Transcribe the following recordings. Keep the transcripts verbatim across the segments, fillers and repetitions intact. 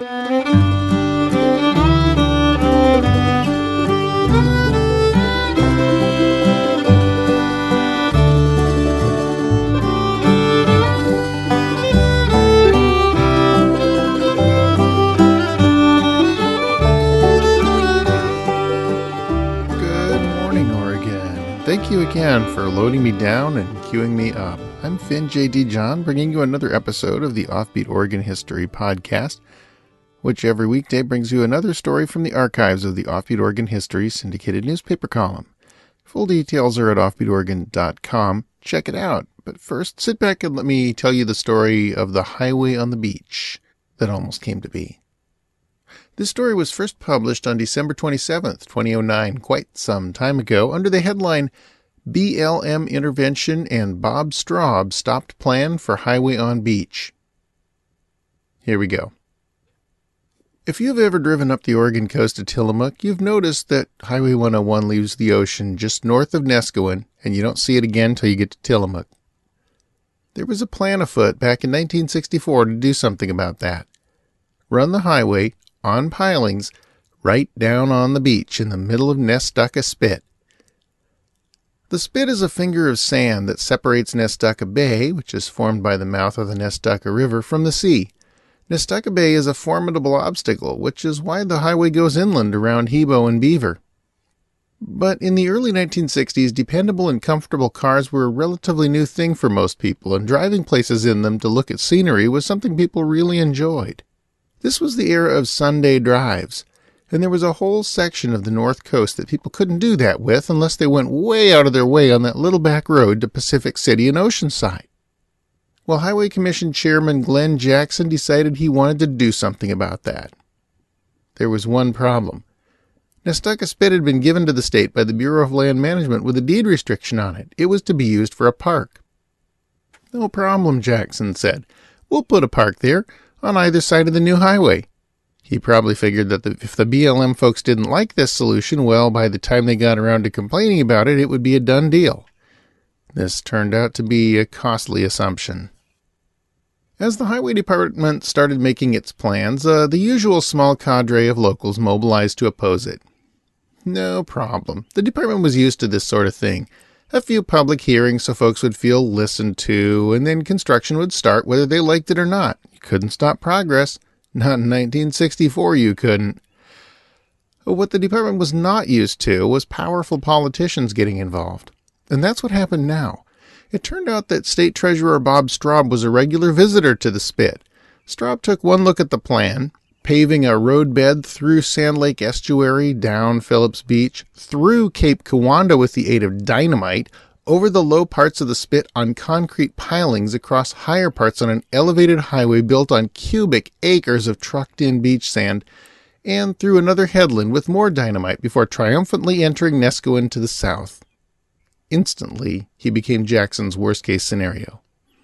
Thank you again for loading me down and queuing me up. I'm Finn J D. John, bringing you another episode of the Offbeat Oregon History Podcast, which every weekday brings you another story from the archives of the Offbeat Oregon History syndicated newspaper column. Full details are at offbeat oregon dot com. Check it out. But first, sit back and let me tell you the story of the highway on the beach that almost came to be. This story was first published on December twenty-seventh, two thousand nine, quite some time ago, under the headline, B L M Intervention and Bob Straub Stopped Plan for Highway on Beach. Here we go. If you've ever driven up the Oregon coast to Tillamook, you've noticed that Highway one oh one leaves the ocean just north of Nescowan, and you don't see it again till you get to Tillamook. There was a plan afoot back in nineteen sixty-four to do something about that. Run the highway on pilings, right down on the beach in the middle of Nestucca Spit. The spit is a finger of sand that separates Nestucca Bay, which is formed by the mouth of the Nestucca River, from the sea. Nestucca Bay is a formidable obstacle, which is why the highway goes inland around Hebo and Beaver. But in the early nineteen sixties, dependable and comfortable cars were a relatively new thing for most people, and driving places in them to look at scenery was something people really enjoyed. This was the era of Sunday drives, and there was a whole section of the North Coast that people couldn't do that with unless they went way out of their way on that little back road to Pacific City and Oceanside. Well, Highway Commission Chairman Glenn Jackson decided he wanted to do something about that. There was one problem. Nestucca Spit had been given to the state by the Bureau of Land Management with a deed restriction on it. It was to be used for a park. No problem, Jackson said. We'll put a park there, on either side of the new highway. He probably figured that the, if the B L M folks didn't like this solution, well, by the time they got around to complaining about it, it would be a done deal. This turned out to be a costly assumption. As the Highway Department started making its plans, uh, the usual small cadre of locals mobilized to oppose it. No problem. The department was used to this sort of thing. A few public hearings so folks would feel listened to, and then construction would start whether they liked it or not. You couldn't stop progress. Not in nineteen sixty-four you couldn't. What the department was not used to was powerful politicians getting involved. And that's what happened now. It turned out that State Treasurer Bob Straub was a regular visitor to the Spit. Straub took one look at the plan, paving a roadbed through Sand Lake Estuary, down Phillips Beach, through Cape Kiwanda with the aid of dynamite, over the low parts of the Spit on concrete pilings across higher parts on an elevated highway built on cubic acres of trucked-in beach sand, and through another headland with more dynamite before triumphantly entering Nescowan to the south. Instantly, he became Jackson's worst-case scenario.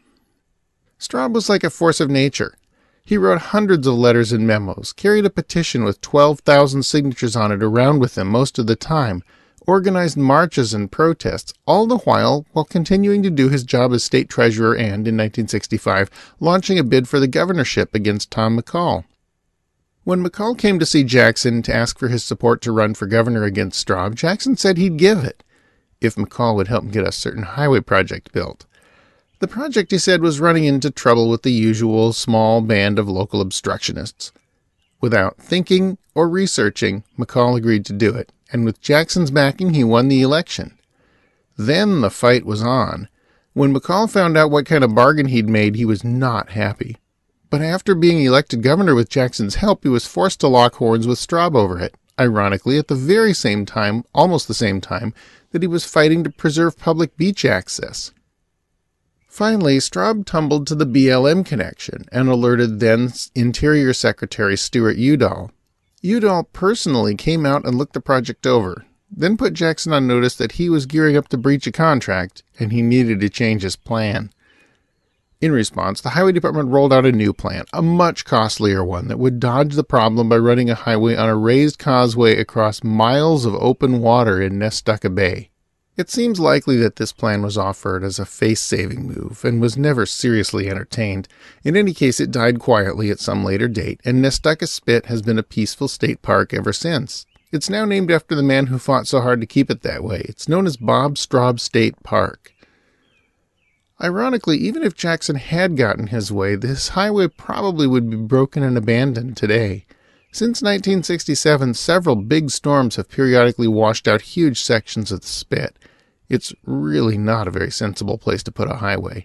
Straub was like a force of nature. He wrote hundreds of letters and memos, carried a petition with twelve thousand signatures on it around with him most of the time, organized marches and protests, all the while while continuing to do his job as state treasurer and, in nineteen sixty-five, launching a bid for the governorship against Tom McCall. When McCall came to see Jackson to ask for his support to run for governor against Straub, Jackson said he'd give it, if McCall would help him get a certain highway project built. The project, he said, was running into trouble with the usual small band of local obstructionists. Without thinking or researching, McCall agreed to do it, and with Jackson's backing, he won the election. Then the fight was on. When McCall found out what kind of bargain he'd made, he was not happy. But after being elected governor with Jackson's help, he was forced to lock horns with Straub over it, ironically at the very same time, almost the same time, that he was fighting to preserve public beach access. Finally, Straub tumbled to the B L M connection and alerted then Interior Secretary Stuart Udall. Udall personally came out and looked the project over, then put Jackson on notice that he was gearing up to breach a contract and he needed to change his plan. In response, the Highway Department rolled out a new plan, a much costlier one that would dodge the problem by running a highway on a raised causeway across miles of open water in Nestucca Bay. It seems likely that this plan was offered as a face-saving move and was never seriously entertained. In any case, it died quietly at some later date, and Nestucca Spit has been a peaceful state park ever since. It's now named after the man who fought so hard to keep it that way. It's known as Bob Straub State Park. Ironically, even if Jackson had gotten his way, this highway probably would be broken and abandoned today. Since nineteen sixty-seven, several big storms have periodically washed out huge sections of the Spit. It's really not a very sensible place to put a highway.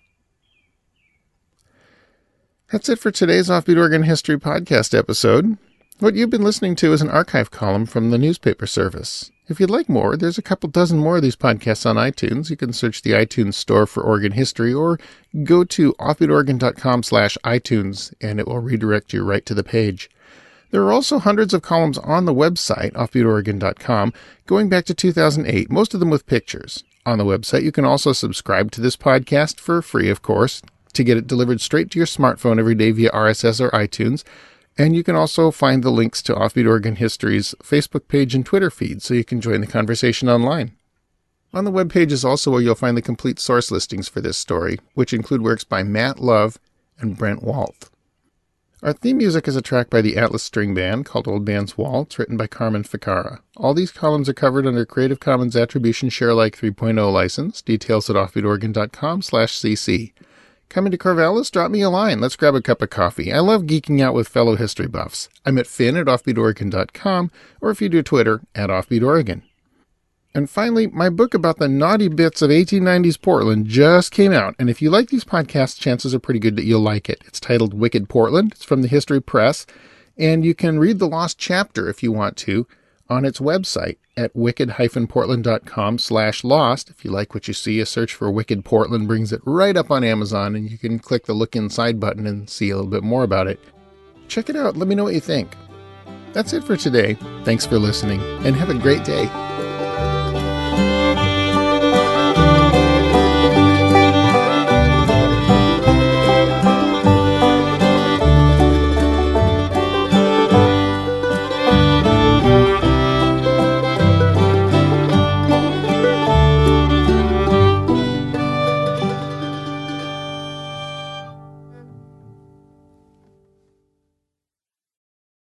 That's it for today's Offbeat Oregon History Podcast episode. What you've been listening to is an archive column from the newspaper service. If you'd like more, there's a couple dozen more of these podcasts on iTunes. You can search the iTunes store for Oregon History or go to offbeatoregon.com slash iTunes and it will redirect you right to the page. There are also hundreds of columns on the website, offbeat oregon dot com, going back to two thousand eight, most of them with pictures. On the website, you can also subscribe to this podcast for free, of course, to get it delivered straight to your smartphone every day via R S S or iTunes. And you can also find the links to Offbeat Oregon History's Facebook page and Twitter feed, so you can join the conversation online. On the webpage is also where you'll find the complete source listings for this story, which include works by Matt Love and Brent Walth. Our theme music is a track by the Atlas String Band called Old Man's Waltz, written by Carmen Ficarra. All these columns are covered under Creative Commons Attribution Share Alike three point oh license. Details at offbeatoregon.com slash cc. Coming to Corvallis? Drop me a line. Let's grab a cup of coffee. I love geeking out with fellow history buffs. I'm at Finn at offbeat oregon dot com, or if you do Twitter, at offbeatoregon. And finally, my book about the naughty bits of eighteen nineties Portland just came out, and if you like these podcasts, chances are pretty good that you'll like it. It's titled Wicked Portland. It's from the History Press, and you can read the lost chapter, if you want to, on its website at wicked-portland.com slash lost. If you like what you see, a search for Wicked Portland brings it right up on Amazon, and you can click the Look Inside button and see a little bit more about it. Check it out. Let me know what you think. That's it for today. Thanks for listening, and have a great day.